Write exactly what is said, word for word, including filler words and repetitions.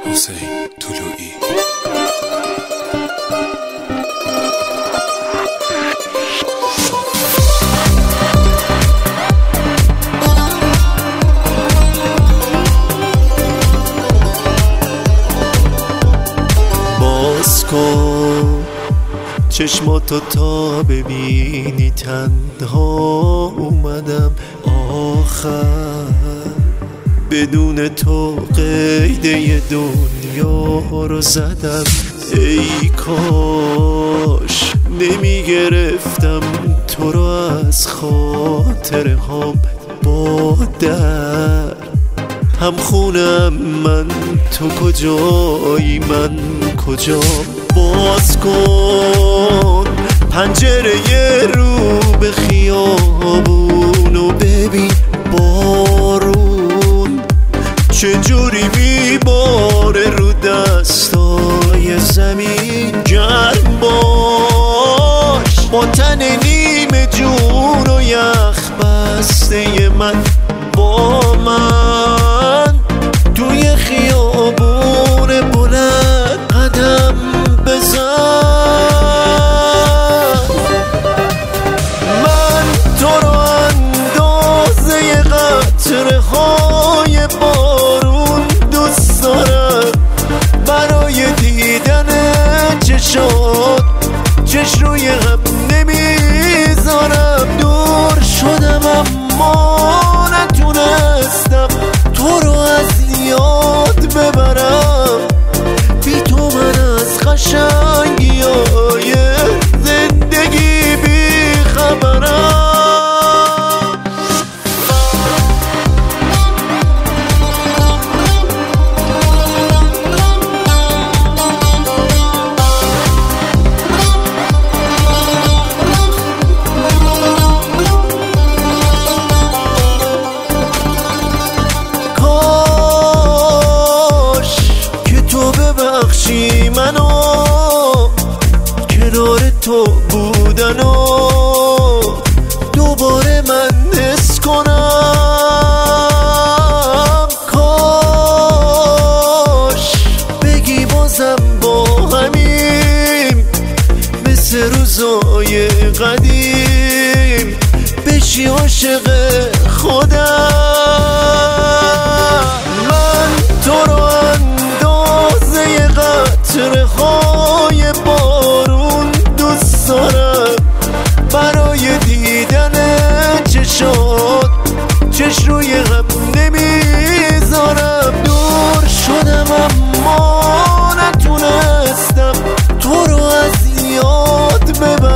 حسین طلوعی. باز کن چشماتو تا ببینی، تنها اومدم آخر، بدون تو قیده دنیا رو زدم. ای کاش نمیگرفتم تو رو از خاطره هام با در هم خونم. من تو کجایی من کجا؟ باز کن پنجره رو به خیابون و ببین بارون چجوری میباره رو دستای زمین. گرم باش با تن نیمه جون و یخ بسته من، با من توی خیابون بلند قدم بزن. من تو رو اندازه قطره های بارون دوست دارم، برای دیدن چشات چش روی هم نمیذارم. دور شدم اما نتونستم تو رو از یاد ببرم، بی تو من از قشنگی های زندگی بی خبرم. ببخشی منو کنار تو بودن و دوباره من حس کنم. کاش بگی بازم با همیم مثل روزای قدیم بشی عاشق خودم. من تو رو قطره های بارون دوست دارم، برای دیدن چشات چش روی هم نمیذارم. دور شدم اما نتونستم تو رو از یاد ببرم.